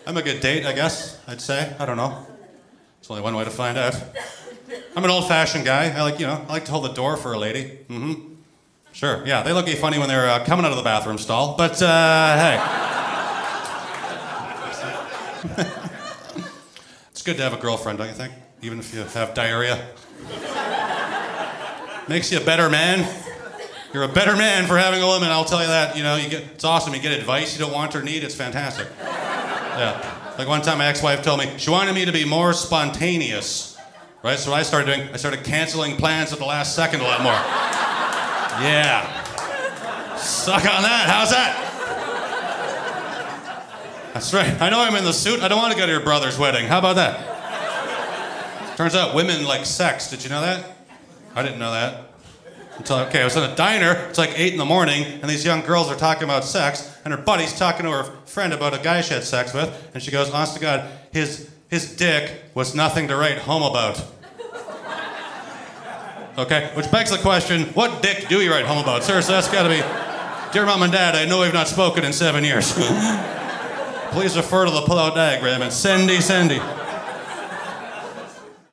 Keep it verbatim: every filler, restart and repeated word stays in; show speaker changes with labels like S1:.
S1: I'm a good date, I guess, I'd say. I don't know. There's only one way to find out. I'm an old-fashioned guy. I like, you know, I like to hold the door for a lady. Mm-hmm. Sure, yeah. They look at you funny when they're uh, coming out of the bathroom stall, but, uh, hey. It's good to have a girlfriend, don't you think? Even if you have diarrhea. Makes you a better man. You're a better man for having a woman, I'll tell you that. You know, you get, it's awesome. You get advice you don't want or need. It's fantastic. Yeah. Like one time my ex-wife told me she wanted me to be more spontaneous. Right? So what I started doing, I started canceling plans at the last second a lot more. Yeah. Suck on that. How's that? That's right. I know I'm in the suit. I don't want to go to your brother's wedding. How about that? Turns out women like sex. Did you know that? I didn't know that. Until, okay, I was in a diner. It's like eight in the morning, and these young girls are talking about sex, and her buddy's talking to her friend about a guy she had sex with, and she goes, honest to God, his, his dick was nothing to write home about. Okay, which begs the question, what dick do you write home about? Seriously, that's gotta be, dear Mom and Dad, I know we've not spoken in seven years. Please refer to the pull-out diagram and sendy, sendy.